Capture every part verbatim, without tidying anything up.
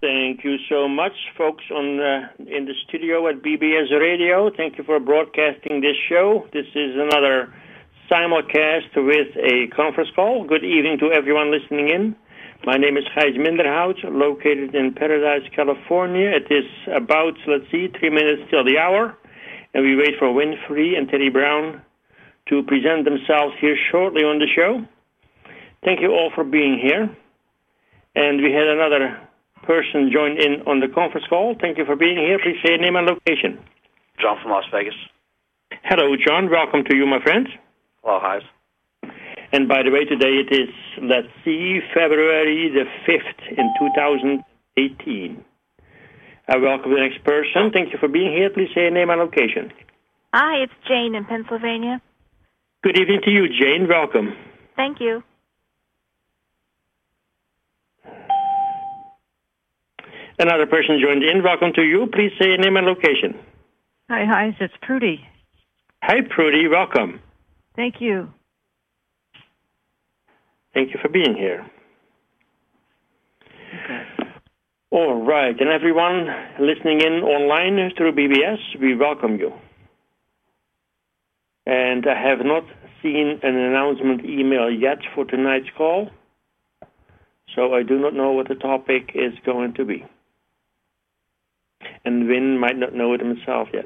Thank you so much, folks on uh, in the studio at B B S Radio. Thank you for broadcasting this show. This is another simulcast with a conference call. Good evening to everyone listening in. My name is Gijs Minderhout, located in Paradise, California. It is about, let's see, three minutes till the hour, and we wait for Winfrey and Teddy Brown to present themselves here shortly on the show. Thank you all for being here. And we had another person join in on the conference call. Thank you for being here. Please say your name and location. John from Las Vegas. Hello, John. Welcome to you, my friend. Hello, Gijs. And by the way, today it is, let's see, February the fifth in two thousand eighteen. I welcome the next person. Thank you for being here. Please say your name and location. Hi, it's Jane in Pennsylvania. Good evening to you, Jane. Welcome. Thank you. Another person joined in. Welcome to you. Please say your name and location. Hi, hi, it's Prudy. Hi, Prudy. Welcome. Thank you. Thank you for being here. Okay. All right. And everyone listening in online through B B S, we welcome you. And I have not seen an announcement email yet for tonight's call, so I do not know what the topic is going to be. And Vin might not know it himself yet.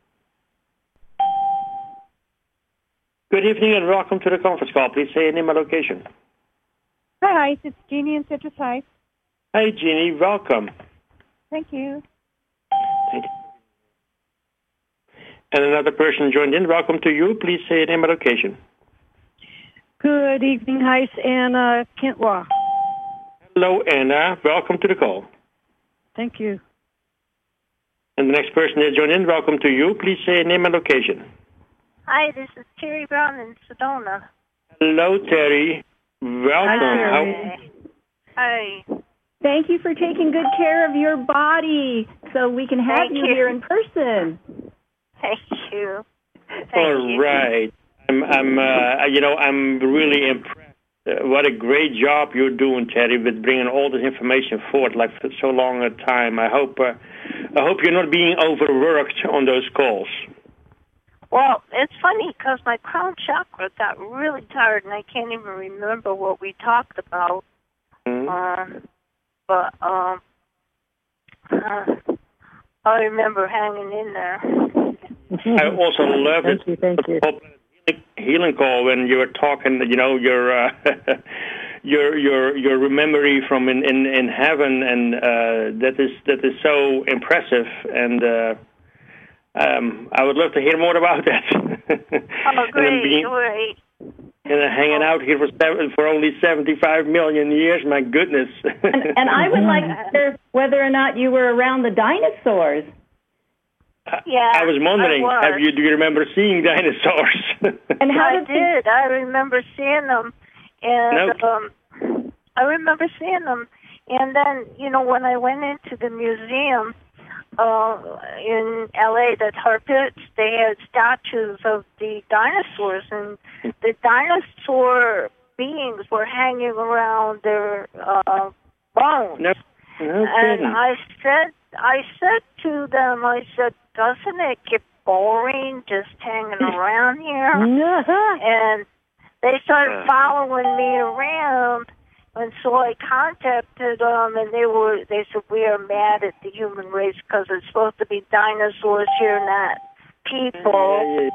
Good evening and welcome to the conference call. Please say your name and location. Hi, it's Jeannie in Citrus Heights. Hi, Jeannie. Welcome. Thank you. Thank you. And another person joined in. Welcome to you. Please say your name and location. Good evening, Heights, Anna Kentwa. Hello, Anna. Welcome to the call. Thank you. And the next person that joined in, welcome to you. Please say your name and location. Hi, this is Terry Brown in Sedona. Hello, Terry. Welcome. Hi, Terry. Hi. Thank you for taking good care of your body so we can have Thank you, you. here in person. Thank you. Thank All you. right. I'm, I'm, uh, you know, I'm really impressed. Uh, what a great job you're doing, Terry, with bringing all this information forward like for so long a time. I hope, uh, I hope you're not being overworked on those calls. Well, it's funny because my crown chakra got really tired, and I can't even remember what we talked about. Mm-hmm. Um, but um, uh, I remember hanging in there. I also love Thank it. you, thank you. Healing call when you were talking, you know, your uh, your your your memory from in, in, in heaven, and uh, that is that is so impressive, and uh, um, I would love to hear more about that. Oh, great, and being, great. And uh, hanging out here for seven, for only seventy-five million years, my goodness. And, and I would like to hear whether or not you were around the dinosaurs. Yeah, I was wondering, I was. have you do you remember seeing dinosaurs? And how I did did. I remember seeing them, and No. um, I remember seeing them. And then, you know, when I went into the museum uh, in L A, the tar pits, they had statues of the dinosaurs, and the dinosaur beings were hanging around their uh, bones. No, no and kidding. I said, I said to them, I said, doesn't it get boring just hanging around here? And they started following me around, and so I contacted them, and they were they said, we are mad at the human race because it's supposed to be dinosaurs here, not people.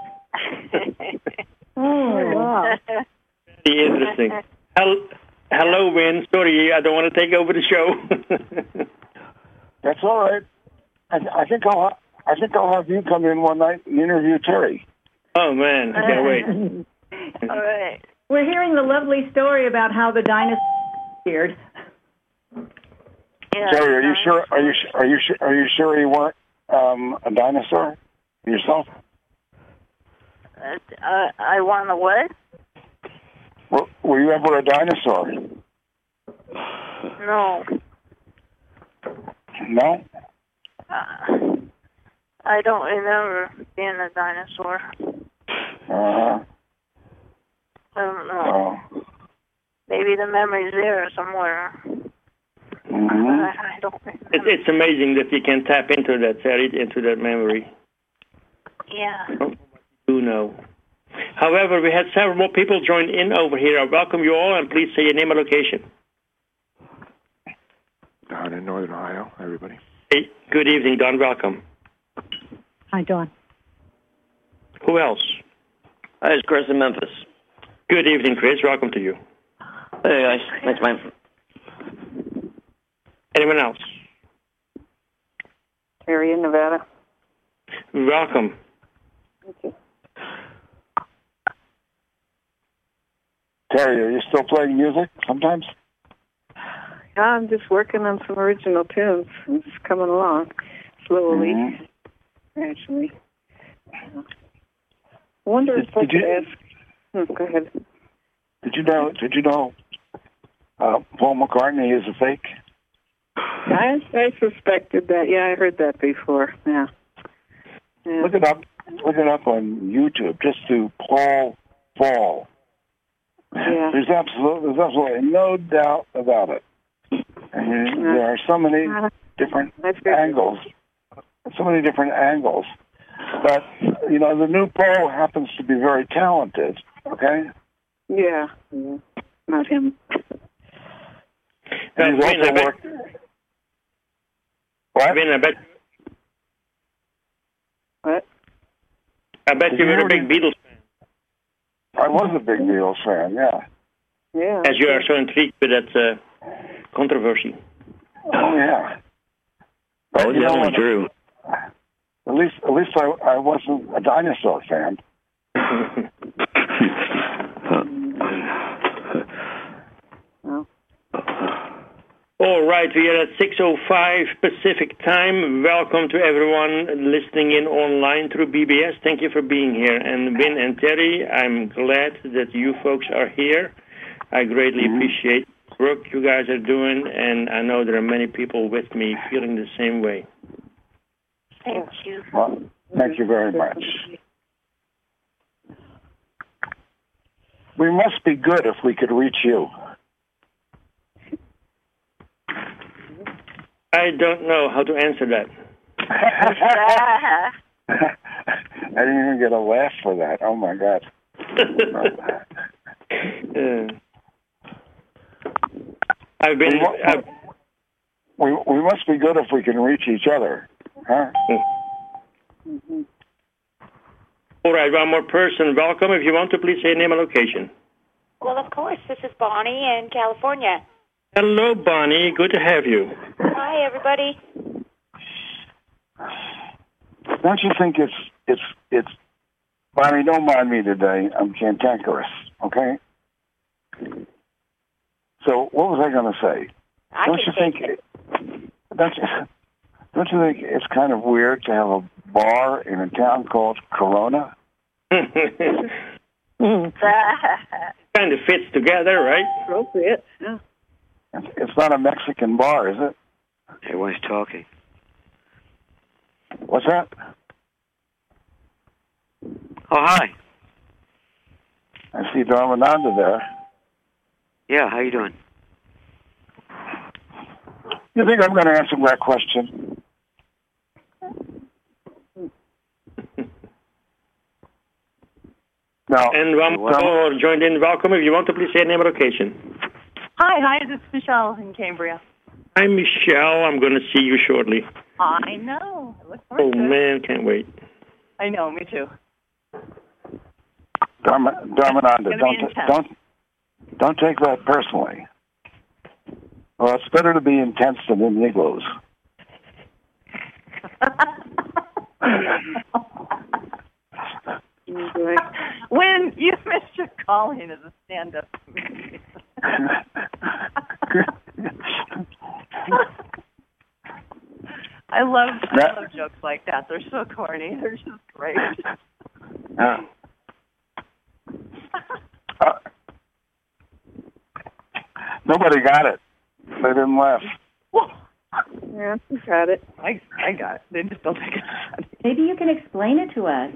Oh, wow. Very interesting. Hel- Hello, Win. Sorry, I don't want to take over the show. That's all right. I, I think I'll ha- I think I'll have you come in one night and interview Terry. Oh man, I can't wait. All right. We're hearing the lovely story about how the dinosaurs appeared. Yeah, Terry, are you sure? Are you su- are you su- are you sure you weren't um, a dinosaur yourself? Uh, uh, I want to what? Were, were you ever a dinosaur? No. No. Uh, I don't remember being a dinosaur. Uh, I don't know. uh, Maybe the memory's there somewhere. mm-hmm. I, I don't remember. It, it's amazing that you can tap into that, Terry, into that memory. Yeah. Do know. However, we had several more people join in over here. I welcome you all, and please say your name and location. Don in Northern Ohio, everybody. Hey, good evening, Don. Welcome. Hi, Dawn. Who else? Hi, it's Chris in Memphis. Good evening, Chris. Welcome to you. Hey, guys. Thanks, man. Anyone else? Terry in Nevada. Welcome. Thank you. Terry, are you still playing music sometimes? I'm just working on some original tunes. I'm just coming along slowly, Mm-hmm. gradually. I wonder Did- if I did could you- ask. Hmm, go ahead. Did you know? Did you know? Uh, Paul McCartney is a fake. I, I suspected that. Yeah, I heard that before. Yeah. yeah. Look it up. Look it up on YouTube. Just do Paul Fall. Yeah. There's absolutely, there's absolutely no doubt about it. And there are so many different angles, so many different angles. But you know, the new Paul happens to be very talented. Okay. Yeah. yeah. Not him. And he's Wayne, also I bet- worked. What? Wayne, I bet, What? I bet Did you you were a hear big me? Beatles fan, I was a big Beatles fan. Yeah. Yeah. as you are so intrigued with that uh, controversy. Oh yeah. But, Oh, you know, definitely when- true. At least, at least I, I wasn't a dinosaur fan. No. All right, we are at six oh five Pacific time. Welcome to everyone listening in online through B B S. Thank you for being here. And Win and Terry, I'm glad that you folks are here. I greatly Mm-hmm. appreciate the work you guys are doing, and I know there are many people with me feeling the same way. Thank you. Well, thank you very much. We must be good if we could reach you. I don't know how to answer that. I didn't even get a laugh for that. Oh my God. uh, I've been. We, mu- I've, we, we must be good if we can reach each other. Huh? Mm-hmm. all right, one more person. Welcome. If you want to, please say name and location. Well, of course. This is Bonnie in California. Hello, Bonnie. Good to have you. Hi, everybody. Don't you think it's it's it's Bonnie? Don't mind me today. I'm cantankerous. Okay. So what was I going to say? I don't can you think? take it. Don't you, don't you think it's kind of weird to have a bar in a town called Corona? Kind of fits together, right? Appropriate. Yeah. It's, it's not a Mexican bar, is it? Everyone's talking. What's that? Oh, hi. I see Dharmananda there. Yeah, how you doing? You think I'm going to answer that question? No. And one more joined in. Welcome. If you want to, please say name and location. Hi, hi, this is Michelle in Cambria. Hi, Michelle. I'm going to see you shortly. I know. I look forward Oh, to it. man, can't wait. I know, me too. Dharma, Dharmananda, It's gonna don't, be intense. don't, don't take that personally. Well, it's better to be intense than in igloos. When you missed your calling as a stand-up comedian. I love, I love jokes like that. They're so corny. They're just great. Uh, uh, nobody got it. They didn't laugh. Yeah, you got it. I I got it. They just don't think it's funny. Maybe you can explain it to us.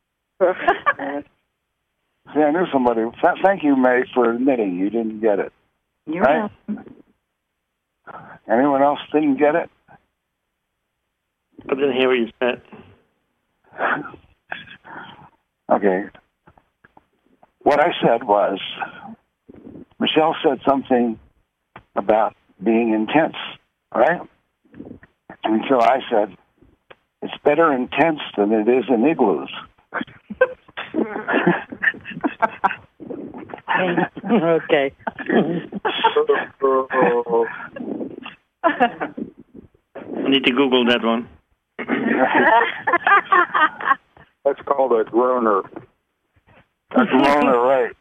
See, I knew somebody. Th- thank you, May, for admitting you didn't get it. You're right? welcome. Anyone else didn't get it? I didn't hear what you said. Okay. What I said was, Michelle said something about being intense, right? And so I said, it's better intense than it is in igloos. Okay. I need to Google that one. That's called a groaner. A groaner, right.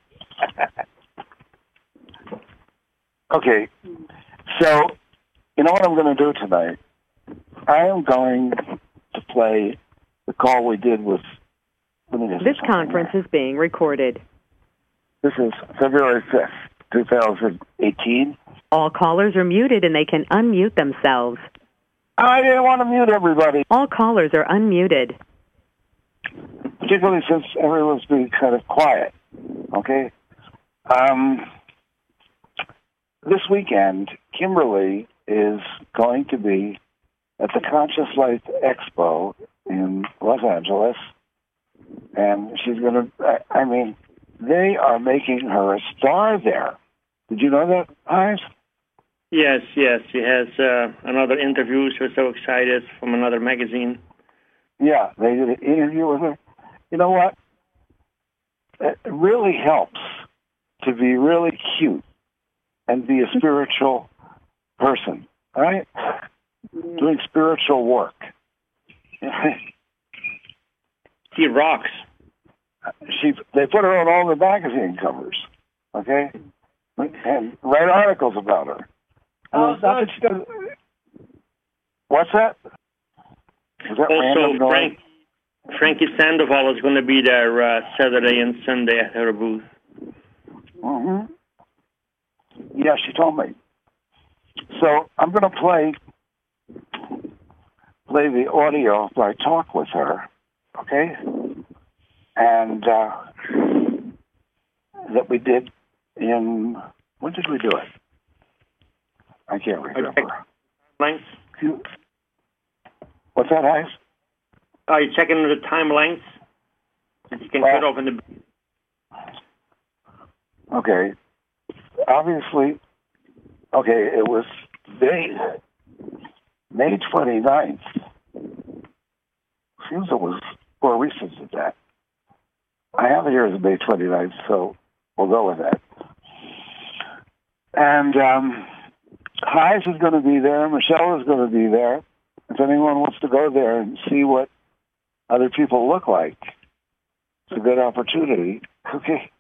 Okay, so you know what I'm going to do tonight? I am going to play the call we did with... This conference is being recorded. This is February fifth, twenty eighteen. All callers are muted and they can unmute themselves. I didn't want to mute everybody. All callers are unmuted. Particularly since everyone's being kind of quiet, okay? Um, this weekend, Kimberly is going to be at the Conscious Life Expo in Los Angeles, and she's going to, I, I mean, they are making her a star there. Did you know that, Ives? Yes, yes. She has uh, another interview. She was so excited from another magazine. Yeah, they did an interview with her. You know what? It really helps to be really cute and be a spiritual person, right? Doing spiritual work. She rocks. She, they put her on all the magazine covers, okay? And write articles about her. Oh, not that she does. What's that? Is that also, Frank, Frankie Sandoval is going to be there uh, Saturday and Sunday at her booth. Mm-hmm. Yeah, she told me. So I'm going to play play the audio of my talk with her, okay? And uh, that we did in, when did we do it? I can't remember. Length? What's that, Ice? Are you checking the time length? That you can well, cut off in the... Okay. Obviously, okay, it was May, May twenty-ninth. Seems it was more recent than that. I have it here as May twenty-ninth, so we'll go with that. And um, Heise is going to be there. Michelle is going to be there. If anyone wants to go there and see what other people look like, it's a good opportunity. Okay.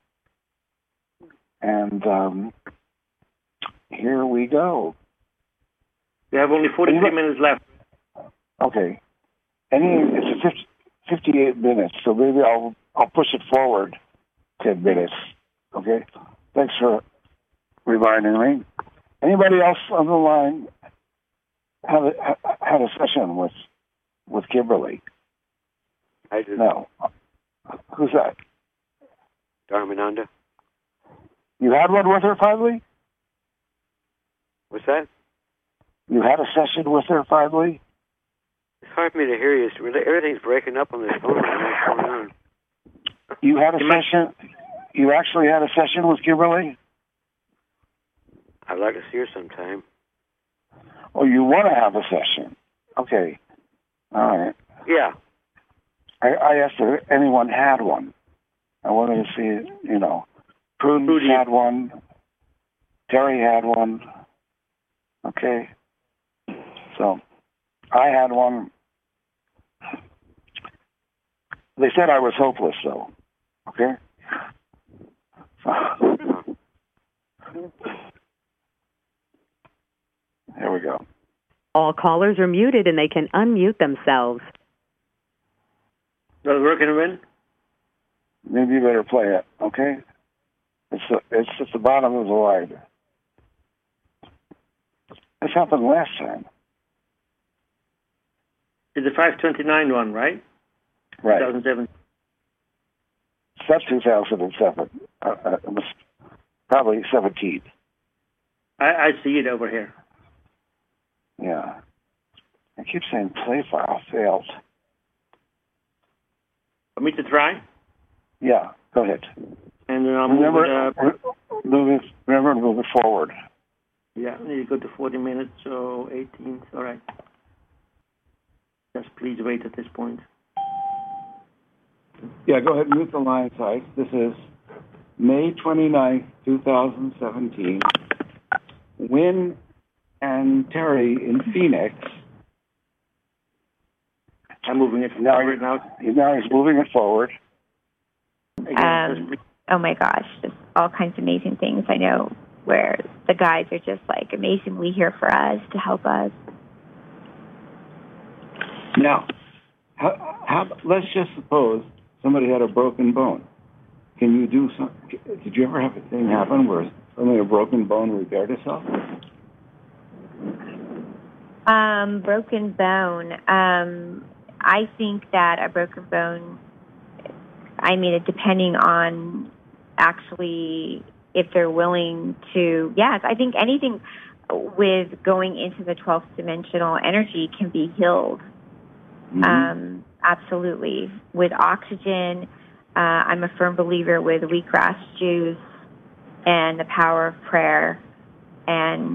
And um, here we go. We have only forty-three minutes left. Okay. Any, it's a fifty, fifty-eight minutes, so maybe I'll I'll push it forward ten minutes. Okay. Thanks for reminding me. Anybody else on the line have a, had a session with with Kimberly? I did. No. Who's that? Dharmananda. You had one with her finally? What's that? You had a session with her finally? It's hard for me to hear you. It's really, everything's breaking up on this phone. What's going on? You had a session? You actually had a session with Kimberly? I'd like to see her sometime. Oh, you want to have a session? Okay. All right. Yeah. I, I asked if anyone had one. I wanted to see, you know, Prudence Rudy. had one. Terry had one. Okay. So, I had one. They said I was hopeless, though. Okay? There we go. All callers are muted and they can unmute themselves. Does it work in win? Maybe you better play it, okay? It's a, it's at the bottom of the line. This happened last time. It's the five twenty-nine one, right? Right. two thousand seven. That's two thousand seven. Uh, uh, it was probably seventeen. I, I see it over here. Yeah. I keep saying play file failed. Want me to try? Yeah, go ahead. And then I'll remember, move it up. Move it, remember to move it forward. Yeah, you go to forty minutes, so eighteen. All right. Just please wait at this point. Yeah, go ahead and mute the line, Sites. This is May twenty-ninth, twenty seventeen. Wynn and Terry in Phoenix. I'm moving it now. forward now. Now he's moving it forward. Um, oh my gosh, just all kinds of amazing things I know where the guides are just like amazingly here for us to help us. Now, how, how, let's just suppose somebody had a broken bone. Can you do some? Did you ever have a thing happen where suddenly a broken bone repaired itself? Um, broken bone. Um, I think that a broken bone, I mean, it depending on actually if they're willing to, yes, I think anything with going into the twelfth dimensional energy can be healed. Mm-hmm. Um, absolutely. With oxygen, uh, I'm a firm believer with wheatgrass juice and the power of prayer, and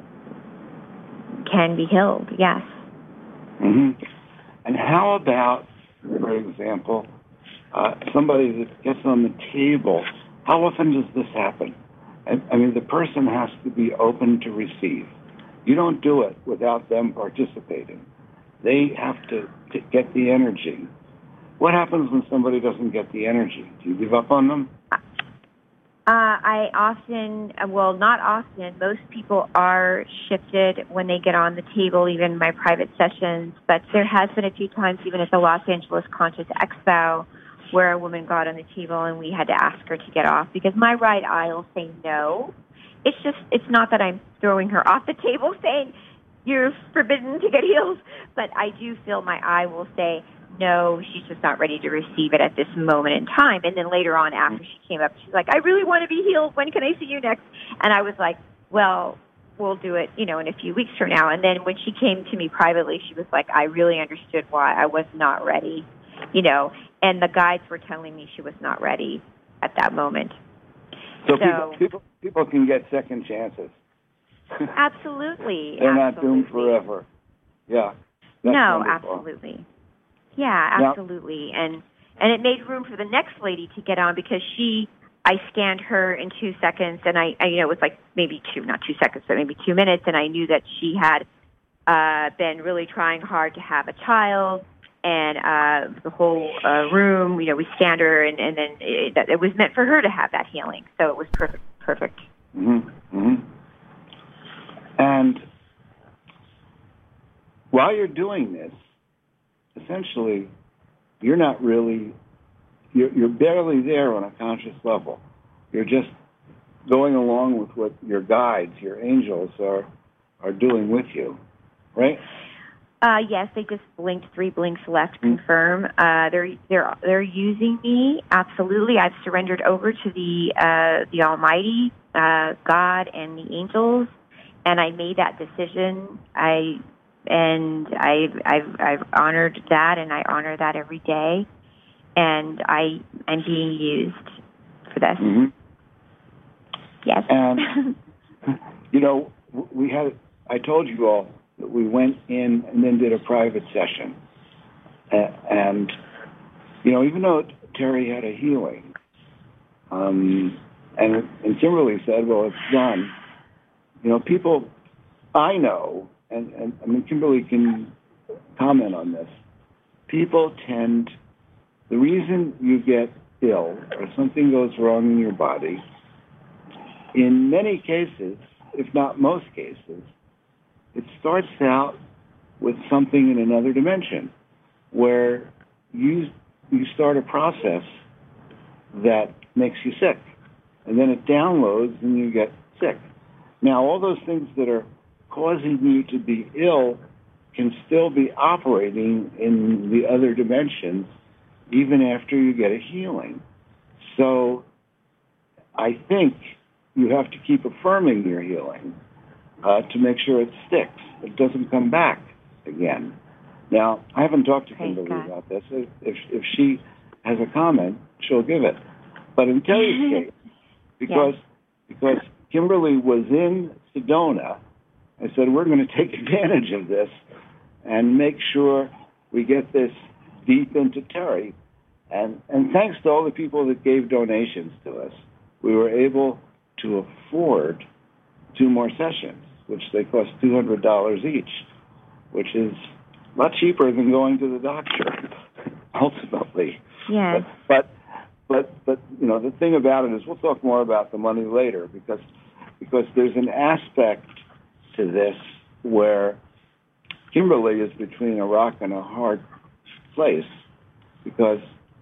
can be healed, yes. Mm-hmm. And how about, for example, uh, somebody that gets on the table? How often does this happen? I, I mean, the person has to be open to receive. You don't do it without them participating. They have to, to get the energy. What happens when somebody doesn't get the energy? Do you give up on them? Uh, I often, well, not often. Most people are shifted when they get on the table, even in my private sessions. But there has been a few times, even at the Los Angeles Conscious Expo, where a woman got on the table and we had to ask her to get off because my right eye will say no. It's just, it's not that I'm throwing her off the table saying you're forbidden to get healed, but I do feel my eye will say, no, she's just not ready to receive it at this moment in time. And then later on, after she came up, she's like, I really want to be healed. When can I see you next? And I was like, well, we'll do it, you know, in a few weeks from now. And then when she came to me privately, she was like, I really understood why I was not ready, you know, and the guides were telling me she was not ready at that moment. So, So people, people, people can get second chances. Absolutely. They're absolutely. not doomed forever. Yeah. No, wonderful. absolutely. Yeah, absolutely. Now, and and it made room for the next lady to get on because she, I scanned her in two seconds, and I, I you know, it was like maybe two, not two seconds, but maybe two minutes, and I knew that she had uh, been really trying hard to have a child, and uh, the whole uh, room, you know, we scanned her, and, and then it, it was meant for her to have that healing, so it was perfect. Perfect. Mm-hmm. Mm-hmm. And while you're doing this, essentially, you're not really, you're, you're barely there on a conscious level. You're just going along with what your guides, your angels are are doing with you, right? Uh, yes, they just blinked three blinks left. Confirm. Uh, they're they're they're using me. Absolutely, I've surrendered over to the uh, the Almighty, uh, God, and the angels, and I made that decision. I. And I've, I've, I've honored that, and I honor that every day. And I am being used for this. Mm-hmm. Yes. And, you know, we had, I told you all that we went in and then did a private session. And, you know, even though Terry had a healing, um, and, and Kimberly said, well, it's done, you know, people I know, And, and I mean, Kimberly can comment on this. People tend, the reason you get ill or something goes wrong in your body, in many cases, if not most cases, it starts out with something in another dimension where you you start a process that makes you sick, and then it downloads and you get sick. Now, all those things that are causing you to be ill can still be operating in the other dimensions even after you get a healing. So I think you have to keep affirming your healing uh, to make sure it sticks. It doesn't come back. again. Now, I haven't talked to Praise Kimberly God. about this. If, if if she has a comment, she'll give it. But in Terry's case, because Yes. because Kimberly was in Sedona, I said, we're going to take advantage of this and make sure we get this deep into Terry. And, and thanks to all the people that gave donations to us, we were able to afford two more sessions, which they cost two hundred dollars each, which is a lot cheaper than going to the doctor, ultimately. Yes. But, but, but, but, you know, the thing about it is we'll talk more about the money later because, because there's an aspect to this where Kimberly is between a rock and a hard place because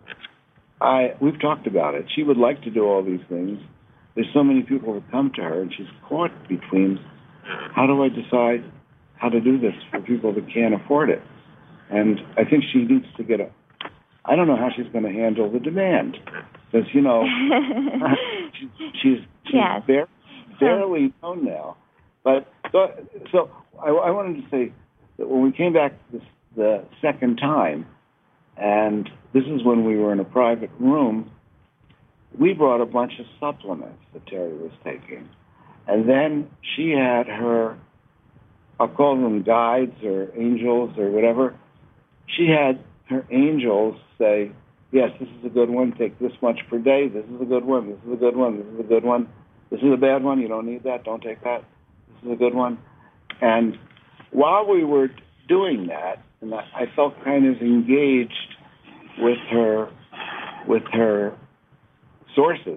I we've talked about it. She would like to do all these things. There's so many people that come to her, and she's caught between how do I decide how to do this for people that can't afford it? And I think she needs to get a I don't know how she's going to handle the demand because, you know, she, she's, she's Yes. bare, barely known now. But so, so I, I wanted to say that when we came back this, the second time, and this is when we were in a private room, we brought a bunch of supplements that Terry was taking. And then she had her, I'll call them guides or angels or whatever. She had her angels say, yes, this is a good one. Take this much per day. This is a good one. This is a good one. This is a good one. This is a bad one. You don't need that. Don't take that. This is a good one. And while we were doing that, and I, I felt kind of engaged with her, with her sources,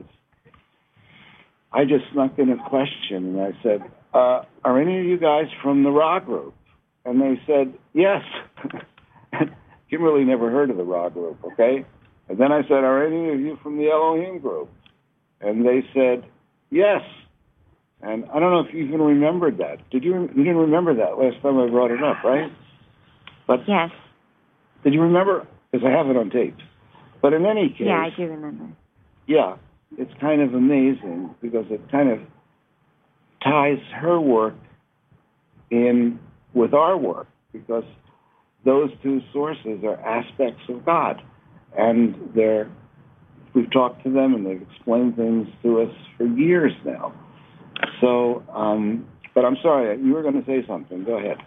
I just snuck in a question and I said, uh, are any of you guys from the Ra group? And they said, yes. Kimberly never heard of the Ra group, okay? And then I said, are any of you from the Elohim group? And they said, yes. And I don't know if you even remembered that. Did you? You didn't remember that last time I brought it up, right? But yes. Did you remember? Because I have it on tape. But in any case, Yeah, I do remember. yeah, it's kind of amazing because it kind of ties her work in with our work because those two sources are aspects of God, and they're we've talked to them and they've explained things to us for years now. So, um, but I'm sorry, you were going to say something. Go ahead.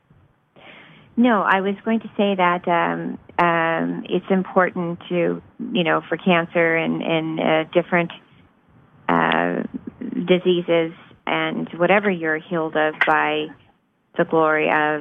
No, I was going to say that um, um, it's important to, you know, for cancer and, and uh, different uh, diseases and whatever you're healed of by the glory of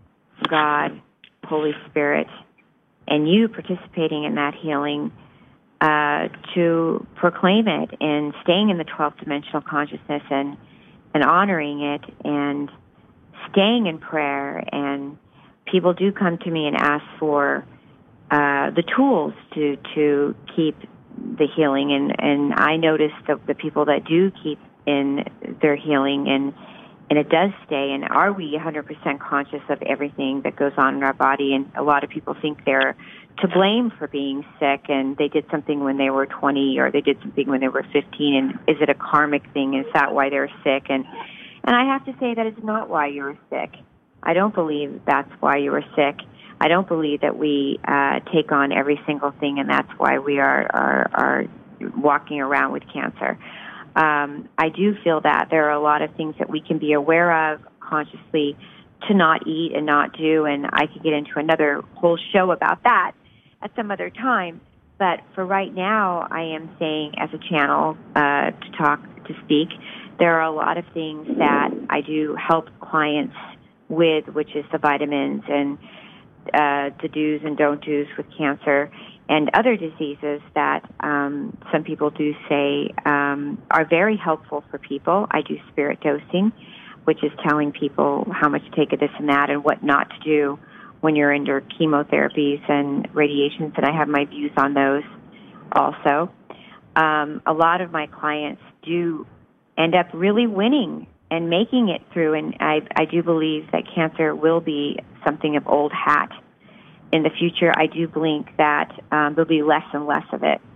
God, Holy Spirit, and you participating in that healing, uh, to proclaim it and staying in the twelfth dimensional consciousness and, and honoring it and staying in prayer. And people do come to me and ask for uh, the tools to, to keep the healing. And, and I notice that the people that do keep in their healing and and it does stay. And are we one hundred percent conscious of everything that goes on in our body? And a lot of people think they're to blame for being sick, and they did something when they were twenty, or they did something when they were fifteen. And is it a karmic thing? Is that why they're sick? And and I have to say that it's not why you were sick. I don't believe that's why you were sick. I don't believe that we uh, take on every single thing, and that's why we are are, are walking around with cancer. Um, I do feel that there are a lot of things that we can be aware of consciously to not eat and not do, and I could get into another whole show about that at some other time. But for right now, I am saying as a channel uh, to talk, to speak, there are a lot of things that I do help clients with, which is the vitamins and uh, the do's and don't do's with cancer and other diseases that um, some people do say um, are very helpful for people. I do spirit dosing, which is telling people how much to take of this and that and what not to do when you're under chemotherapies and radiations, and I have my views on those also. Um, a lot of my clients do end up really winning and making it through, and I, I do believe that cancer will be something of old hat. In the future, I do believe that um, there'll be less and less of it.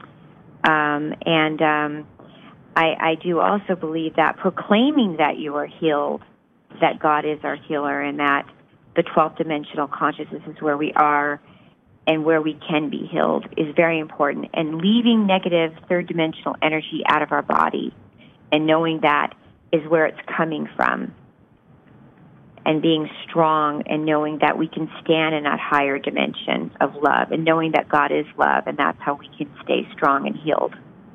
Um, and um, I, I do also believe that proclaiming that you are healed, that God is our healer, and that the twelfth dimensional consciousness is where we are and where we can be healed is very important. And leaving negative third dimensional energy out of our body and knowing that is where it's coming from. And being strong and knowing that we can stand in that higher dimension of love and knowing that God is love, and that's how we can stay strong and healed.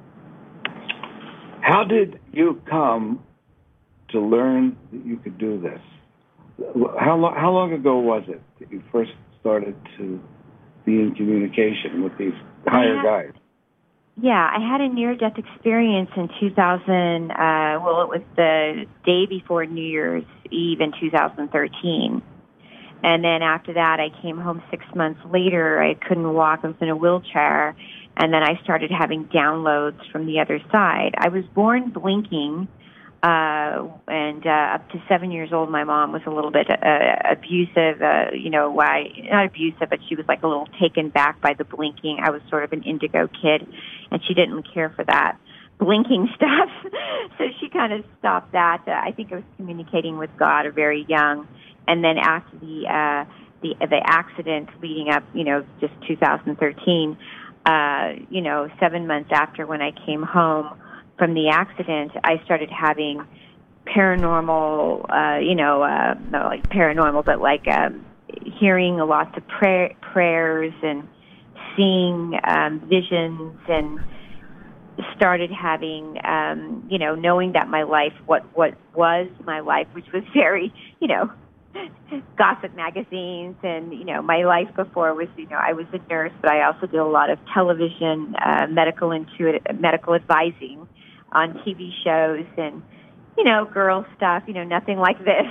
How did you come to learn that you could do this? How, lo- how long ago was it that you first started to be in communication with these higher guides? Yeah, I had a near-death experience in two thousand, uh, well, it was the day before New Year's Eve in two thousand thirteen. And then after that, I came home six months later. I couldn't walk. I was in a wheelchair. And then I started having downloads from the other side. I was born blinking, uh, and uh, up to seven years old, my mom was a little bit uh, abusive, uh, you know, why, not abusive, but she was like a little taken back by the blinking. I was sort of an indigo kid, and she didn't care for that blinking stuff. So she kind of stopped that. Uh, I think I was communicating with God very young. And then after the, uh, the, the accident leading up, you know, just two thousand thirteen, uh, you know, seven months after when I came home from the accident, I started having paranormal, uh, you know, uh, not like paranormal, but like um, hearing lots of prayer, prayers and seeing um, visions, and started having, um, you know, knowing that my life, what what was my life, which was very, you know, gossip magazines, and, you know, my life before was, you know, I was a nurse, but I also did a lot of television, uh, medical intuitive, medical advising on T V shows and, you know, girl stuff, you know, nothing like this.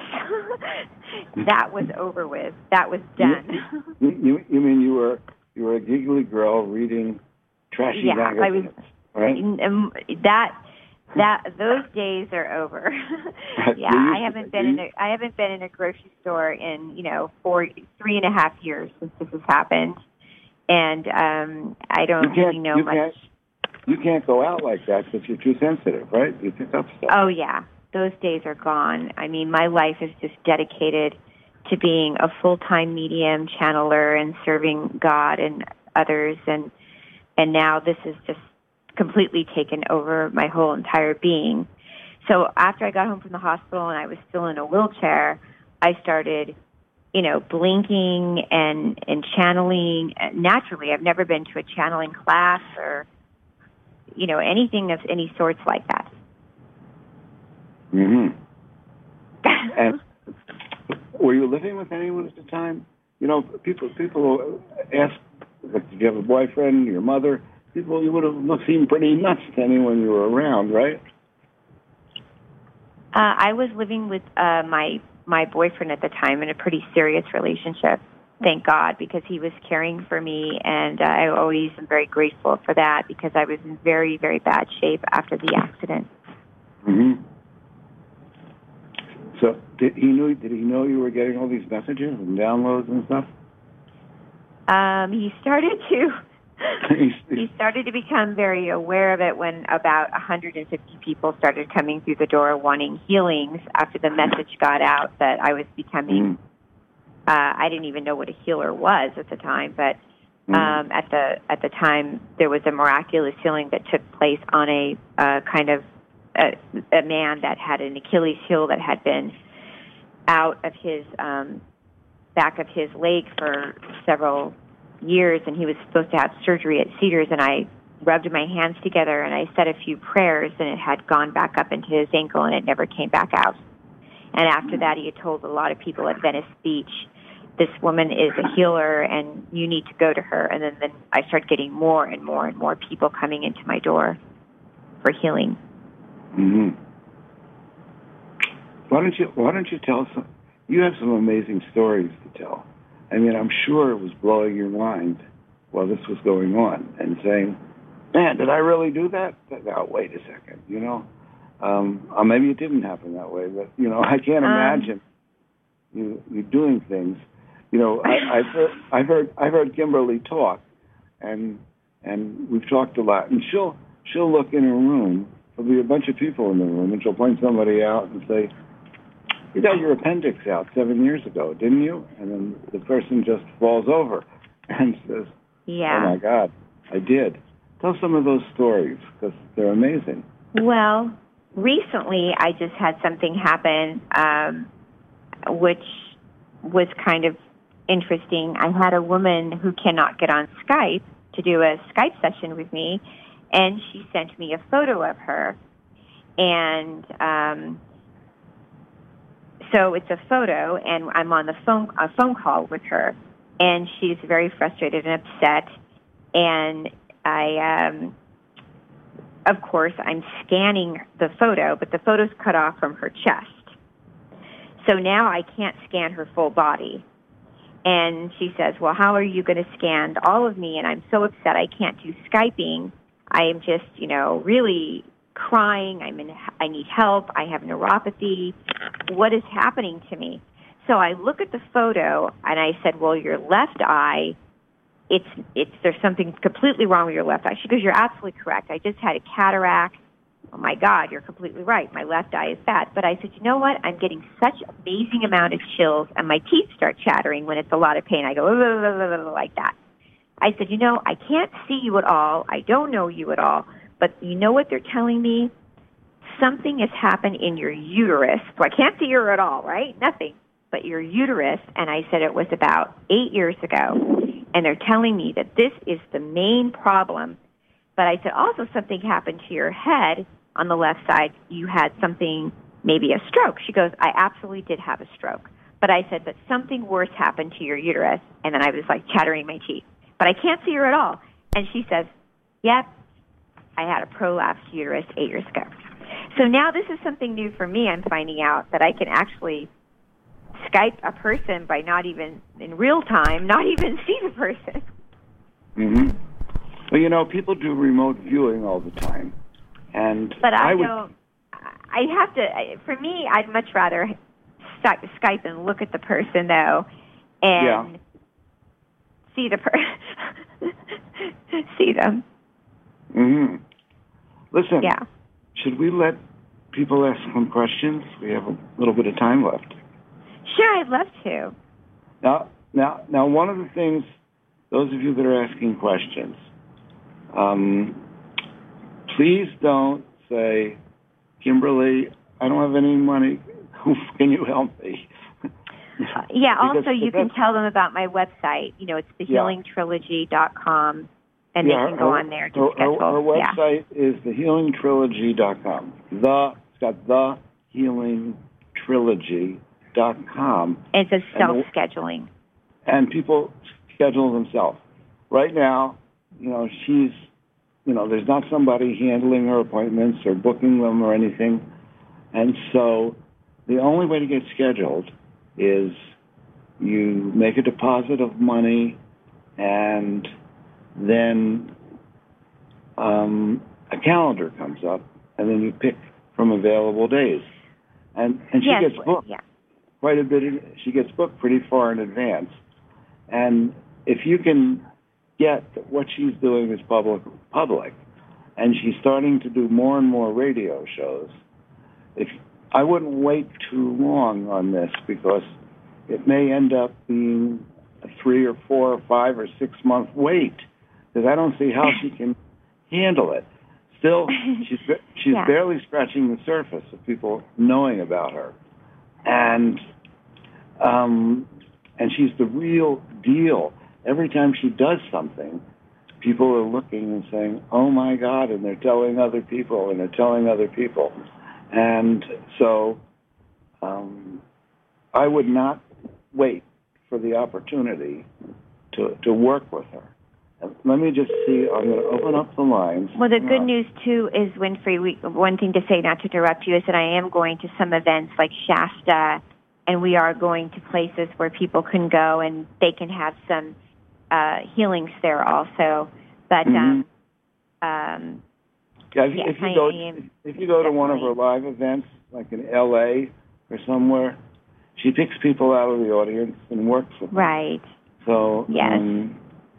That was over with. That was done. You, you, you mean you were you were a giggly girl reading trashy yeah, magazines, I was, right? Um, that that those days are over. Yeah, I haven't been in a I haven't been in a grocery store in, you know, four three and a half years since this has happened, and um, I don't really know you much. Can't, you can't go out like that because you're too sensitive, right? You pick up stuff. Oh yeah, those days are gone. I mean, my life is just dedicated to being a full-time medium, channeler, and serving God and others, and and now this is just completely taken over my whole entire being. So after I got home from the hospital and I was still in a wheelchair, I started, you know, blinking and, and channeling naturally. I've never been to a channeling class or, you know, anything of any sorts like that. Mm-hmm. And were you living with anyone at the time? You know, people people ask, like, did you have a boyfriend, your mother? People, you would have seemed pretty nuts to anyone you were around, right? Uh, I was living with uh, my my boyfriend at the time in a pretty serious relationship, thank God, because he was caring for me, and uh, I always am very grateful for that because I was in very, very bad shape after the accident. Mm-hmm. So did he knew? Did he know you were getting all these messages and downloads and stuff? Um, he started to. He started to become very aware of it when about one hundred fifty people started coming through the door wanting healings after the message got out that I was becoming, uh, I didn't even know what a healer was at the time, but um, at the at the time there was a miraculous healing that took place on a uh, kind of a, a man that had an Achilles heel that had been out of his um, back of his leg for several years, and he was supposed to have surgery at Cedars, and I rubbed my hands together and I said a few prayers, and it had gone back up into his ankle and it never came back out. And after that, he had told a lot of people at Venice Beach, this woman is a healer and you need to go to her. And then, then I started getting more and more and more people coming into my door for healing. Mm-hmm. Why don't you Why don't you tell some? You have some amazing stories to tell. I mean, I'm sure it was blowing your mind while this was going on and saying, man, did I really do that? Now, wait a second, you know. Um, or maybe it didn't happen that way, but, you know, I can't imagine um, you you doing things. You know, I, I've, heard, I've, heard, I've heard Kimberly talk, and and we've talked a lot, and she'll, she'll look in her room. There'll be a bunch of people in the room, and she'll point somebody out and say, you got your appendix out seven years ago, didn't you? And then the person just falls over and says, yeah. oh, my God, I did. Tell some of those stories, because they're amazing. Well, recently I just had something happen, um, which was kind of interesting. I had a woman who cannot get on Skype to do a Skype session with me, and she sent me a photo of her. And um, so it's a photo, and I'm on the phone a phone call with her, and she's very frustrated and upset. And I, um, of course, I'm scanning the photo, but the photo's cut off from her chest. So now I can't scan her full body. And she says, well, how are you going to scan all of me? And I'm so upset I can't do Skyping. I am just, you know, really crying. I'm in, I need help. I have neuropathy. What is happening to me? So I look at the photo, and I said, well, your left eye, it's, it's, there's something completely wrong with your left eye. She goes, you're absolutely correct. I just had a cataract. Oh, my God, you're completely right. My left eye is bad. But I said, you know what? I'm getting such an amazing amount of chills, and my teeth start chattering when it's a lot of pain. I go, like that. I said, you know, I can't see you at all. I don't know you at all. But you know what they're telling me? Something has happened in your uterus. So I can't see her at all, right? Nothing. But your uterus, and I said it was about eight years ago, and they're telling me that this is the main problem. But I said also something happened to your head on the left side. You had something, maybe a stroke. She goes, I absolutely did have a stroke. But I said, but something worse happened to your uterus. And then I was like chattering my teeth. But I can't see her at all. And she says, yep, I had a prolapsed uterus eight years ago. So now this is something new for me. I'm finding out that I can actually Skype a person by not even, in real time, not even see the person. Mm-hmm. Well, you know, people do remote viewing all the time. And but I, I would, don't, I have to, for me, I'd much rather Skype and look at the person, though, and yeah. see the person, see them. Mm-hmm. Listen, yeah. should we let people ask some questions? We have a little bit of time left. Sure, I'd love to. Now, now, now, one of the things, those of you that are asking questions, um, please don't say, Kimberly, I don't have any money. Can you help me? Uh, yeah, also you can tell them about my website. You know, it's the healing trilogy dot com, and yeah, they can go her, on there to her, schedule. Our website yeah. is the healing trilogy dot com. The, it's got the healing trilogy dot com. It's a self-scheduling. And people schedule themselves. Right now, you know, she's, you know, there's not somebody handling her appointments or booking them or anything. And so the only way to get scheduled is you make a deposit of money, and then um, a calendar comes up, and then you pick from available days. And, and she yes, gets booked yeah. quite a bit. She gets booked pretty far in advance. And if you can get that what she's doing is public, public, and she's starting to do more and more radio shows, if I wouldn't wait too long on this, because it may end up being a three or four or five or six month wait, because I don't see how she can handle it. Still, she's she's yeah. barely scratching the surface of people knowing about her, and um, and she's the real deal. Every time she does something, people are looking and saying, "Oh my God!" and they're telling other people, and they're telling other people. And so um, I would not wait for the opportunity to to work with her. And let me just see. I'm going to open up the lines. Well, the good news, too, is, Winfrey, we, one thing to say, not to interrupt you, is that I am going to some events like Shasta, and we are going to places where people can go and they can have some uh, healings there also. But mm-hmm. um, um, Yeah, if, yes, if you I go am, if you go to one of her live events, like in L A or somewhere, she picks people out of the audience and works with them. Right. So yes. Um,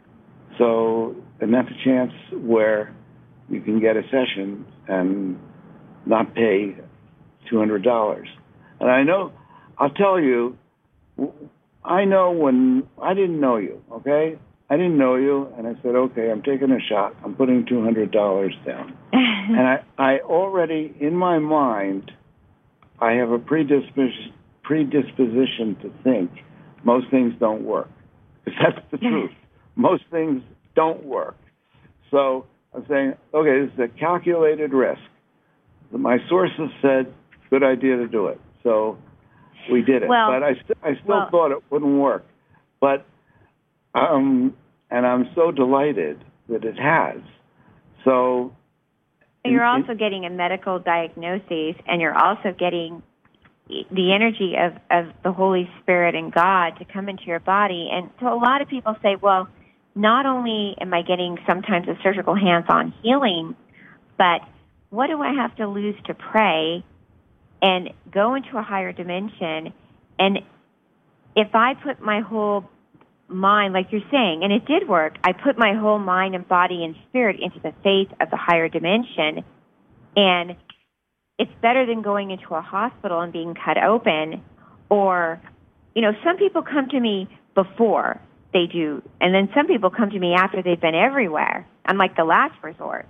so and that's a chance where you can get a session and not pay two hundred dollars. And I know I'll tell you, I know when I didn't know you, okay? I didn't know you, and I said, okay, I'm taking a shot. I'm putting two hundred dollars down. And I, I already, in my mind, I have a predisposition, predisposition to think most things don't work. Because that's the truth. Most things don't work. So I'm saying, okay, this is a calculated risk. My sources said, good idea to do it. So we did it. Well, but I, st- I still well, thought it wouldn't work. But, um, and I'm so delighted that it has. So you're in, also getting a medical diagnosis, and you're also getting the energy of, of the Holy Spirit and God to come into your body. And so a lot of people say, well, not only am I getting sometimes a surgical hands-on healing, but what do I have to lose to pray and go into a higher dimension? And if I put my whole mind, like you're saying, and it did work, I put my whole mind and body and spirit into the faith of the higher dimension, and it's better than going into a hospital and being cut open. Or, you know, some people come to me before they do, and then some people come to me after they've been everywhere. I'm like the last resort.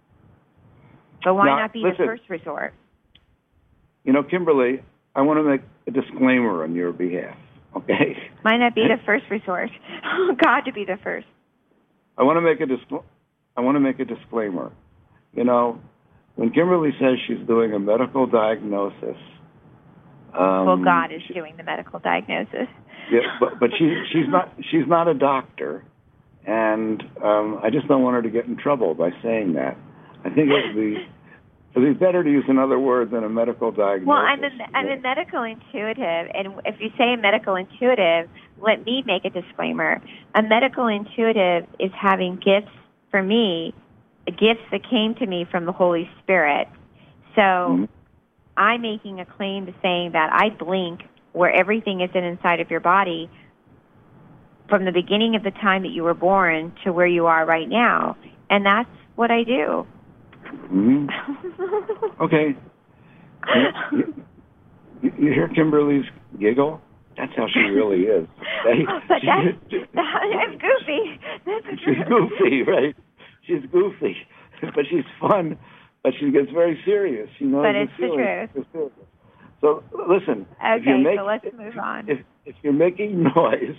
But why now, not be listen, the first resort? You know, Kimberly, I want to make a disclaimer on your behalf, okay? Might not be the first resort. Oh, God, to be the first. I want to make a discl- I want to make a disclaimer. You know, when Kimberly says she's doing a medical diagnosis, um, well, God is doing the medical diagnosis. Yeah, but but she she's not she's not a doctor, and um, I just don't want her to get in trouble by saying that. I think it would be it would be better to use another word than a medical diagnosis. Well, I'm a I'm a medical intuitive, and if you say medical intuitive, let me make a disclaimer. A medical intuitive is having gifts for me. Gifts that came to me from the Holy Spirit. So mm-hmm. I'm making a claim to saying that I blink where everything is in inside of your body from the beginning of the time that you were born to where you are right now. And that's what I do. Mm-hmm. Okay. You, you, you hear Kimberly's giggle? That's how she really is. Okay? But that's, that's goofy. That's She's goofy, right? She's goofy, but she's fun, but she gets very serious. She knows but it's the serious. truth. So listen, okay, if you're making, so let's move on. If, if you're making noise,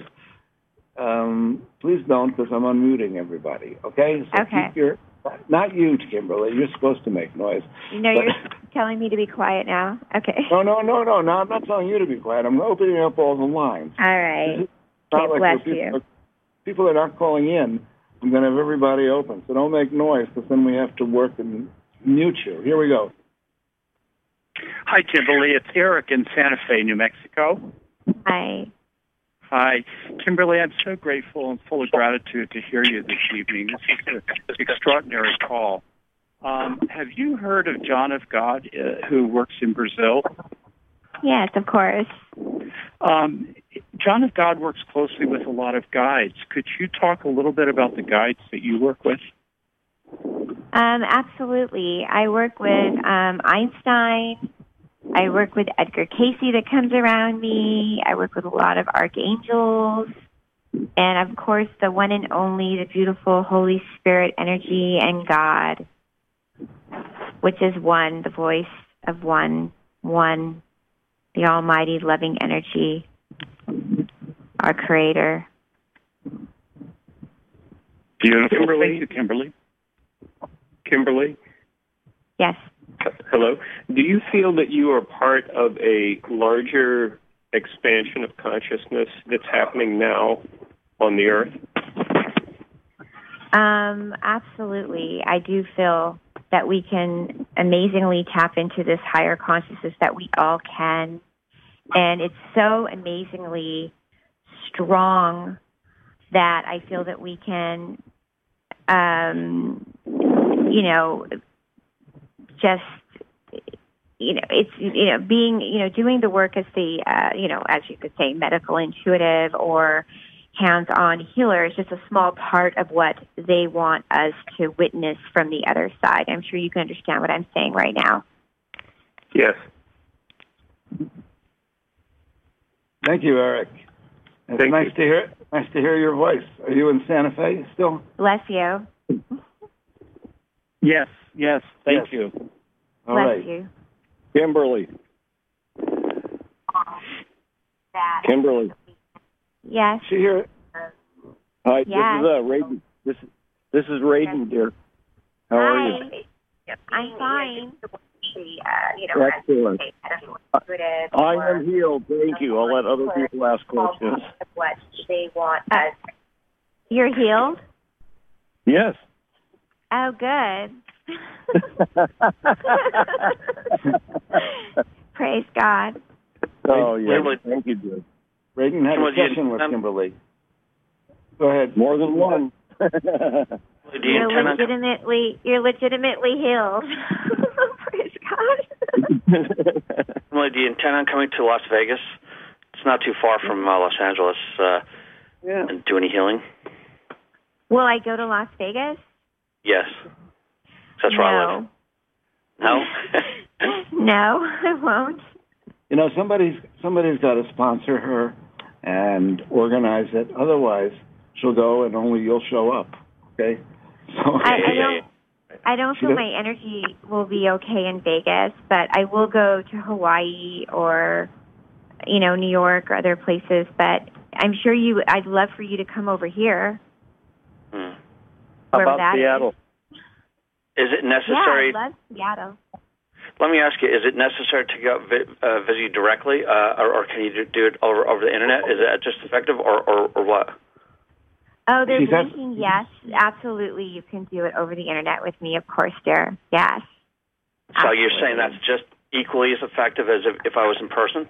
um, please don't, because I'm unmuting everybody, okay? So okay. Keep your, not you, Kimberly. You're supposed to make noise. You know, but, you're telling me to be quiet now? Okay. No, no, no, no, no. I'm not telling you to be quiet. I'm opening up all the lines. All right. Not okay, like bless people, you. People that aren't calling in, I'm going to have everybody open, so don't make noise, because then we have to work and mute you. Here we go. Hi, Kimberly. It's Eric in Santa Fe, New Mexico. Hi. Hi. Kimberly, I'm so grateful and full of gratitude to hear you this evening. This is an extraordinary call. Um, have you heard of John of God, uh, who works in Brazil? Yes, of course. Um, John of God works closely with a lot of guides. Could you talk a little bit about the guides that you work with? Um, absolutely. I work with um, Einstein. I work with Edgar Casey that comes around me. I work with a lot of archangels. And, of course, the one and only, the beautiful Holy Spirit energy and God, which is one, the voice of one, one, the almighty loving energy, our creator. Beautiful. Kimberly? Thank you, Kimberly. Kimberly? Yes. Hello. Do you feel that you are part of a larger expansion of consciousness that's happening now on the earth? Um, absolutely. I do feel that we can amazingly tap into this higher consciousness, that we all can. And it's so amazingly strong that I feel that we can, um, you know, just, you know, it's, you know, being, you know, doing the work as the, uh, you know, as you could say, medical intuitive or hands-on healer is just a small part of what they want us to witness from the other side. I'm sure you can understand what I'm saying right now. Yes. Thank you, Eric. It's Thank nice you. to hear. Nice to hear your voice. Are you in Santa Fe still? Bless you. Yes, yes, thank Yes. you. All Bless right. you. Kimberly. Kimberly. Yes. She here. Hi, Yes. this is uh, Raiden. This is this is Raiden, dear. How are you? Hi. I'm fine. Excellent. I am healed. Thank you. I'll let other people ask questions. What they want us. You're healed? Yes. Oh, good. Praise God. Oh, yeah. Kimberly- Thank you, dear. Braden had a Kimberly, do you- session with um, Kimberly. Go ahead. More than one. Do you You're intend on- legitimately, you're legitimately healed. Praise God. Emily, do you intend on coming to Las Vegas? It's not too far from uh, Los Angeles. Uh, Yeah. and do any healing? Will I go to Las Vegas? Yes. That's where I live. No? No, I won't. You know, somebody's somebody's got to sponsor her and organize it. Otherwise, she'll go and only you'll show up. Okay. So I, I don't. I don't She feel does- my energy will be okay in Vegas, but I will go to Hawaii or, you know, New York or other places. But I'm sure you. I'd love for you to come over here. Hmm. How Wherever about that is. Seattle? Is it necessary? Yeah, I love Seattle. Let me ask you: is it necessary to go vi- uh, visit you directly, uh, or, or can you do, do it over over the internet? Is it just effective, or, or, or what? Oh, they're She's asked- blinking. Yes, absolutely. You can do it over the internet with me, of course, dear. Yes. So you're saying that's just equally as effective as if, if I was in person?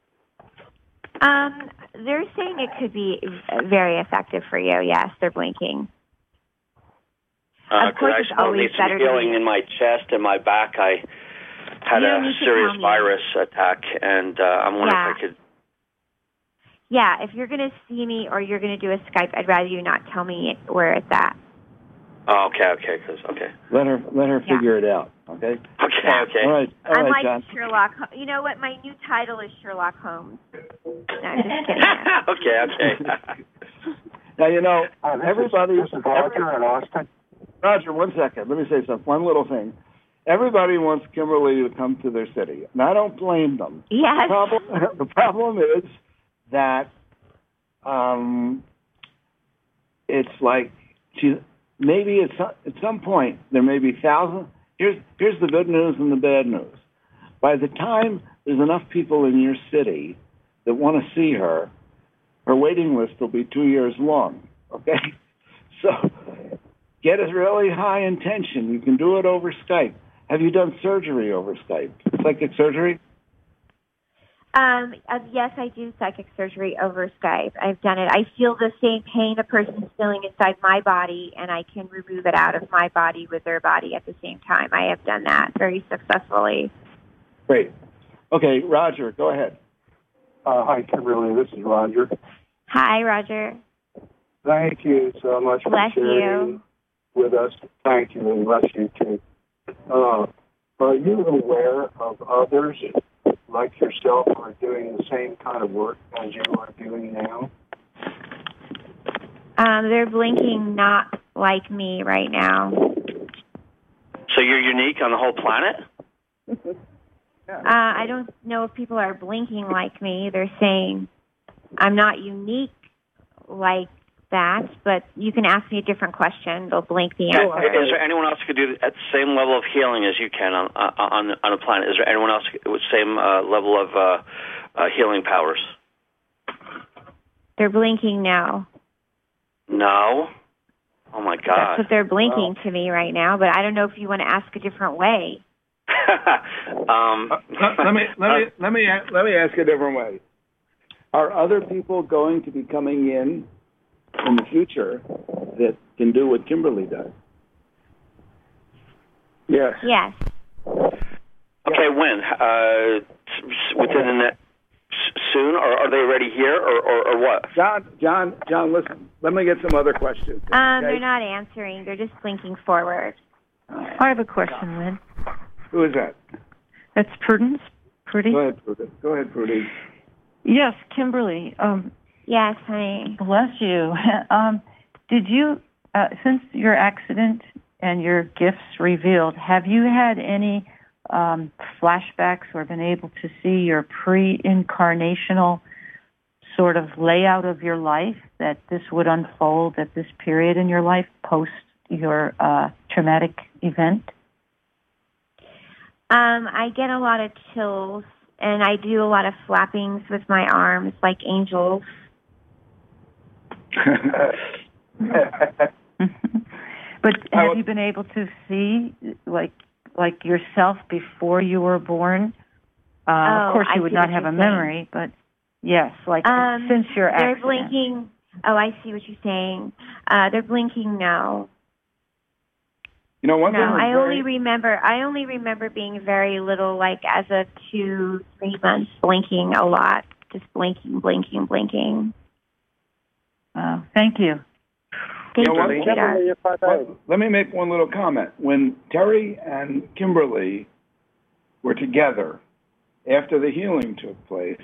Um, they're saying it could be very effective for you. Yes, they're blinking. Uh, Of course, I it's still always need some better to healing be- in my chest and my back. I had You don't a need to serious tell me. virus attack, and uh, I'm wondering Yeah. if I could. Yeah, if you're going to see me or you're going to do a Skype, I'd rather you not tell me where it's at. Oh, okay, okay, 'cause okay, let her let her Yeah. figure it out. Okay. okay, okay. All right. All I'm right, like John. Sherlock. Ho- You know what? My new title is Sherlock Holmes. No, I'm just kidding. okay, okay. Now you know Hi, this everybody. Is, this is Roger in Austin. Roger, one second. Let me say something. One little thing. Everybody wants Kimberly to come to their city, and I don't blame them. Yes. The problem, the problem is that um, it's like she maybe at some, at some point there may be thousands. Here's here's the good news and the bad news. By the time there's enough people in your city that want to see her, her waiting list will be two years long. Okay, so get a really high intention. You can do it over Skype. Have you done surgery over Skype? Psychic surgery? Um, uh, yes, I do psychic surgery over Skype. I've done it. I feel the same pain a person's feeling inside my body, and I can remove it out of my body with their body at the same time. I have done that very successfully. Great. Okay, Roger, go ahead. Uh, hi, Kimberly. This is Roger. Hi, Roger. Thank you so much Bless for sharing you. with us. Thank you, and bless you too. Uh, are you aware of others like yourself who are doing the same kind of work as you are doing now? Um, they're blinking not like me right now. So you're unique on the whole planet? Uh, I don't know if people are blinking like me. They're saying I'm not unique like that, but you can ask me a different question. They'll blink the Is answer. there anyone else who could do at the same level of healing as you can on on on the planet? Is there anyone else with the same uh, level of uh, uh, healing powers? They're blinking now. No. Oh my God. That's what they're blinking to me right now, but I don't know if you want to ask a different way. um, let me let me let me a- let me ask a different way. Are other people going to be coming in in the future that can do what Kimberly does? Yes. Yes. Okay, when? Uh, s- within the net s- soon, or are they already here, or, or, or what? John, John, John, listen. Let me get some other questions. Um, okay? they're not answering. They're just blinking forward. I have a question, Lynn. Who is that? That's Prudence. Prudy. Go ahead, Prudence. Go ahead, Prudence. Yes, Kimberly. Um, yes, honey. Bless you. um, did you, uh, since your accident and your gifts revealed, have you had any um, flashbacks or been able to see your pre-incarnational sort of layout of your life, that this would unfold at this period in your life post your uh, traumatic event? Um, I get a lot of chills, and I do a lot of flappings with my arms like angels. But have you been able to see, like, like yourself before you were born? Uh, oh, of course, you I would see not what have you're a saying. memory, but yes, like Um, since your they're accident. blinking. Oh, I see what you're saying. Uh, they're blinking now. You know, one no, thing was I very- only remember. I only remember being very little, like as of two, three months, blinking a lot, just blinking, blinking, blinking. Oh, thank you. Thank You know, you, one- sweetheart. Well, let me make one little comment. When Terry and Kimberly were together after the healing took place,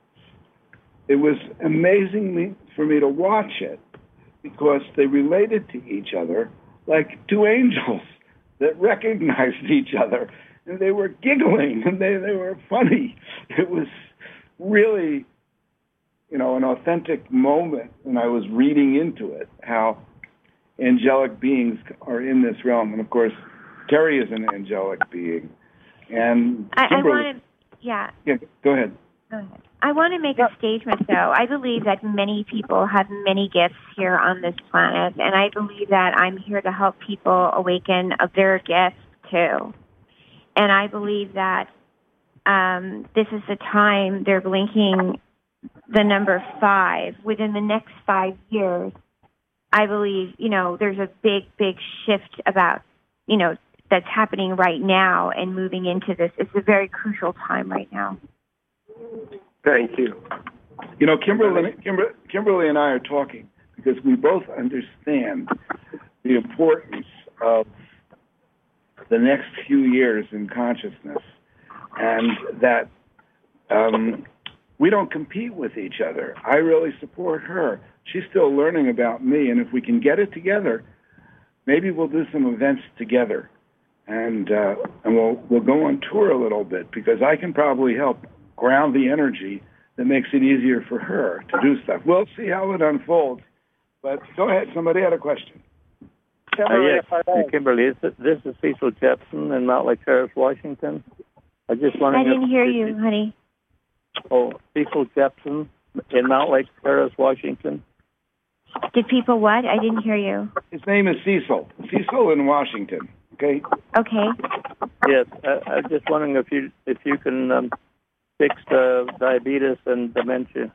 it was amazing me, for me to watch it because they related to each other like two angels that recognized each other, and they were giggling and they, they were funny. It was really, you know, an authentic moment, and I was reading into it, how angelic beings are in this realm. And of course, Terry is an angelic being. And I, I Kimberly, want to, yeah. yeah, go ahead. Go ahead. I want to make a statement, though. I believe that many people have many gifts here on this planet, and I believe that I'm here to help people awaken of their gifts, too. And I believe that um, this is the time they're blinking the number five. Within the next five years, I believe, you know, there's a big, big shift about, you know, that's happening right now and moving into this. It's a very crucial time right now. Thank you. You know, Kimberly, Kimber, Kimberly and I are talking because we both understand the importance of the next few years in consciousness, and that um, we don't compete with each other. I really support her. She's still learning about me, and if we can get it together, maybe we'll do some events together, and uh, and we'll we'll go on tour a little bit because I can probably help ground the energy that makes it easier for her to do stuff. We'll see how it unfolds. But go ahead. Somebody had a question. Uh, yes, uh, Kimberly, this, this is Cecil Jepson in Mount Lake Terrace, Washington. I just I wanted didn't to, hear you, honey. Oh, Cecil Jepson in Mount Lake Terrace, Washington. Did people what? I didn't hear you. His name is Cecil. Cecil in Washington. Okay. Okay. Yes, I, I'm just wondering if you if you can um, fix uh, diabetes and dementia.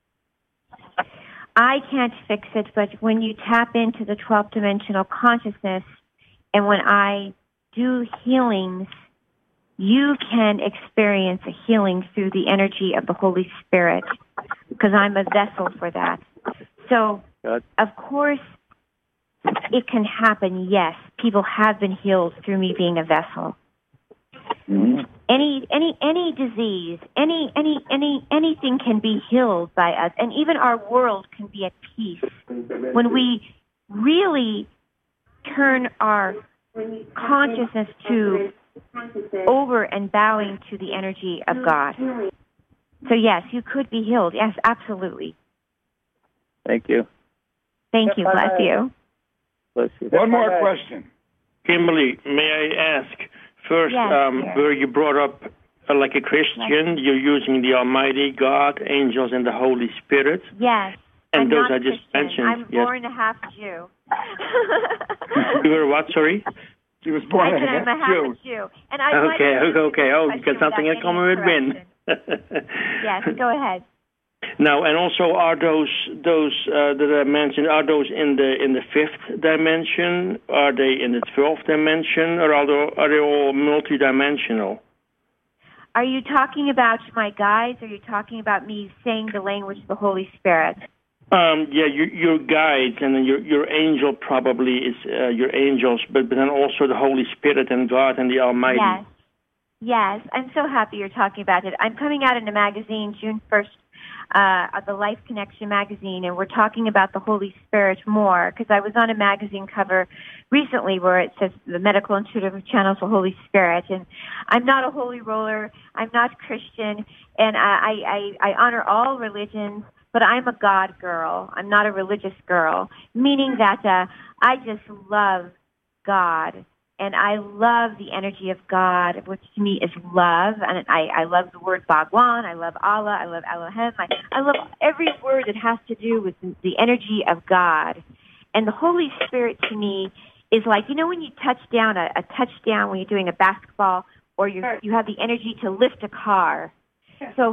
I can't fix it, but when you tap into the twelfth dimensional consciousness, and when I do healings, you can experience a healing through the energy of the Holy Spirit, because I'm a vessel for that. So, Good. Of course, it can happen, yes. People have been healed through me being a vessel. Mm-hmm. Any any any disease, any any any anything can be healed by us, and even our world can be at peace when we really turn our consciousness to over and bowing to the energy of God. So yes, you could be healed. Yes, absolutely. Thank you. Thank you. Bless you. Bless you. One more question. Kimberly, may I ask? First, Yes, um, yes. were you brought up uh, like a Christian? You're using the Almighty God, angels, and the Holy Spirit? Yes. And I'm those not I just Christian. mentioned. I'm yes. born a half Jew. You were what, sorry? She was I born said a I'm a half half Jew. a Jew. And I might Okay, have okay, okay. Oh, answered you got the question something in without common with any Win. Yes, go ahead. Now, and also, are those those uh, that I mentioned, are those in the in the fifth dimension? Are they in the twelfth dimension, or are they, are they all multidimensional? Are you talking about my guides, or are you talking about me saying the language of the Holy Spirit? Um, yeah, your, your guides and then your your angel probably is uh, your angels, but, but then also the Holy Spirit and God and the Almighty. Yes. Yes, I'm so happy you're talking about it. I'm coming out in a magazine June first uh, the Life Connection magazine, and we're talking about the Holy Spirit more, because I was on a magazine cover recently where it says the medical intuitive channels for Holy Spirit, and I'm not a holy roller, I'm not Christian, and I, I, I honor all religions, but I'm a God girl. I'm not a religious girl, meaning that uh, I just love God. And I love the energy of God, which to me is love. And I, I love the word Bhagwan. I love Allah. I love Elohim. I, I love every word that has to do with the energy of God. And the Holy Spirit to me is like, you know, when you touch down a, a touchdown when you're doing a basketball, or you you have the energy to lift a car. So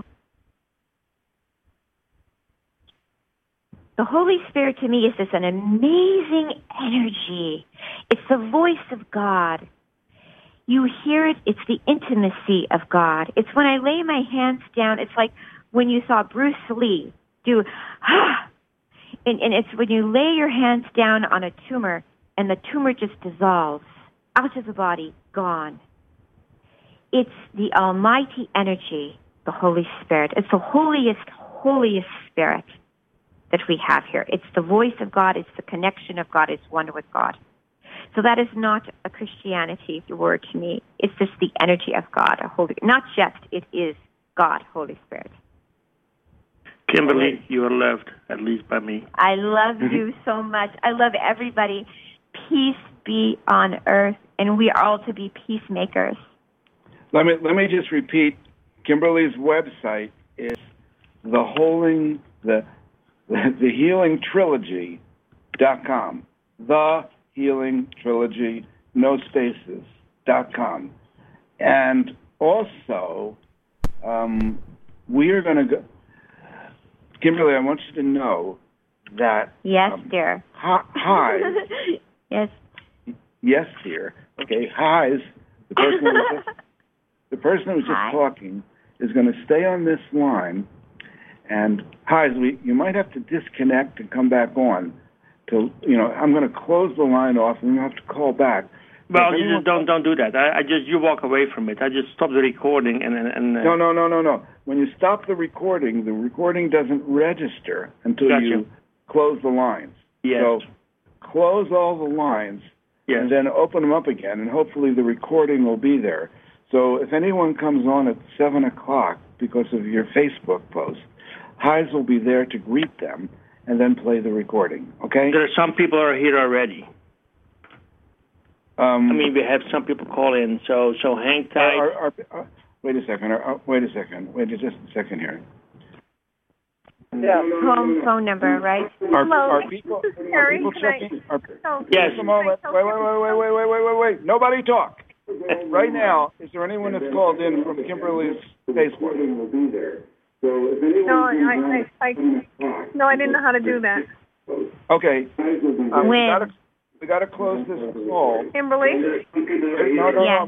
the Holy Spirit to me is this an amazing energy. It's the voice of God. You hear it, it's the intimacy of God. It's when I lay my hands down, it's like when you saw Bruce Lee do, ah, and, and it's when you lay your hands down on a tumor and the tumor just dissolves out of the body, gone. It's the almighty energy, the Holy Spirit. It's the holiest, holiest Spirit that we have here. It's the voice of God. It's the connection of God. It's one with God. So that is not a Christianity word to me. It's just the energy of God. A holy, not just, it is God, Holy Spirit. Kimberly, you are loved, at least by me. I love you so much. I love everybody. Peace be on earth, and we are all to be peacemakers. Let me let me just repeat. Kimberly's website is the holding the the healing trilogy dot com. The healing trilogy, no spaces dot com, and also um, we are going to go. Kimberly, I want you to know that. Yes, um, dear. Hi. Yes. Yes, dear. Okay, Highs, the person who was just, the person who was just Hi. talking is going to stay on this line, and Highs, we you might have to disconnect and come back on. To you know, I'm going to close the line off, and you have to call back. Well, you just don't don't do that. I, I just you walk away from it. I just stop the recording and and. and uh, no, no, no, no, no. When you stop the recording, the recording doesn't register until Gotcha. you close the lines. Yes. So close all the lines, yes. and then open them up again, and hopefully the recording will be there. So if anyone comes on at seven o'clock because of your Facebook post, Highs will be there to greet them and then play the recording. Okay? There are some people who are here already. Um, I mean, we have some people call in, so so hang tight. Are, are, are, wait a second. Are, wait a second. Wait just a second here. Yeah. Home phone number, right? Are, Hello. are people, are people checking? Are, Yes. Just a moment. Wait, wait, wait, wait, wait, wait, wait, wait, wait. Nobody talk. Right now, is there anyone that's called in from Kimberly's Facebook? No, I, I, I, no, I didn't know how to do that. Okay. Um, we gotta, we got to close this call. Kimberly? No, no, yeah. no.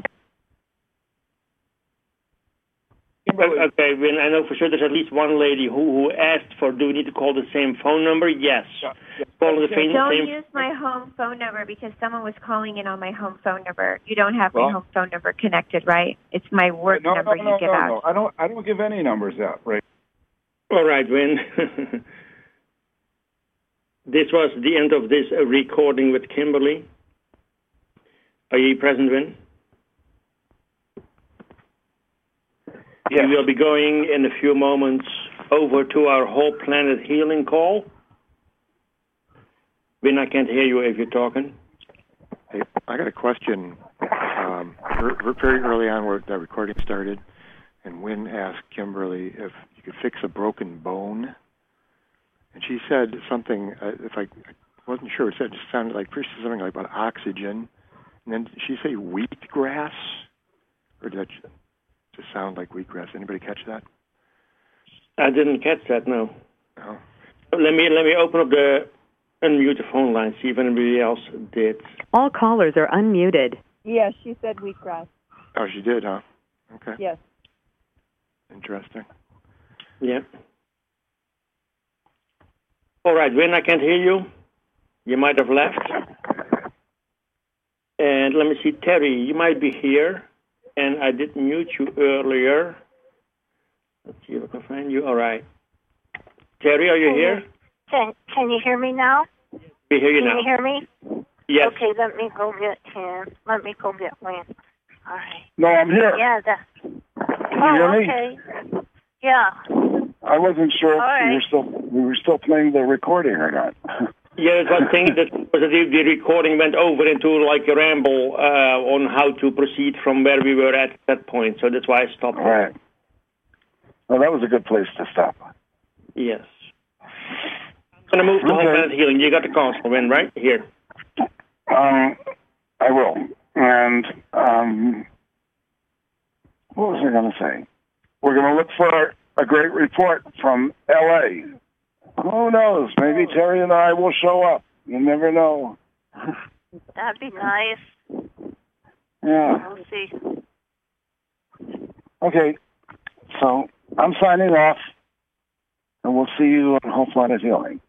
Okay, when I know for sure there's at least one lady who, who asked for, do we need to call the same phone number? Yes. Yeah, yeah. Call the same, Don't same use my home phone number because someone was calling in on my home phone number. You don't have Well, my home phone number connected, right? It's my work no, number no, you no, give no, out. no. I don't. I don't give any numbers out. Right. All right, Win. This was the end of this uh, recording with Kimberly. Are you present, Win? Yes. We will be going in a few moments over to our whole planet healing call. Win, I can't hear you if you're talking. Hey, I got a question. Um, very early on where that recording started, and Wynn asked Kimberly if you could fix a broken bone. And she said something, uh, if I, I wasn't sure, it said, it just sounded like first something like about oxygen. And then did she say wheatgrass? Or did that just sound like wheatgrass? Anybody catch that? I didn't catch that, no. No. Let me, let me open up the unmute the phone line, see if anybody else did. All callers are unmuted. Yes, she said wheatgrass. Oh, she did, huh? Okay. Yes. Interesting. Yeah. All right, Win, I can't hear you. You might have left. And let me see, Terry, you might be here. And I did mute you earlier. Let's see if I can find you. All right. Terry, are you Can here? Can, can you hear me now? We hear you Can now. you hear me? Yes. Okay, let me go get him. Let me go get Wayne. All right. No, I'm here. Yeah. That, Can oh, you hear me? okay. Yeah. I wasn't sure if All right. we were still we were still playing the recording or not. Yeah, it was thing that was that the, the recording went over into like a ramble uh, on how to proceed from where we were at that point. So that's why I stopped. All right. Well, that was a good place to stop. Yes. I'm going to move to Okay. Whole Planet Healing. You got the console in, right? Here. Um, I will. And um, what was I going to say? We're going to look for a great report from L A. Who knows? Maybe Terry and I will show up. You never know. That'd be nice. Yeah. We'll see. Okay. So I'm signing off, and we'll see you on Whole Planet Healing.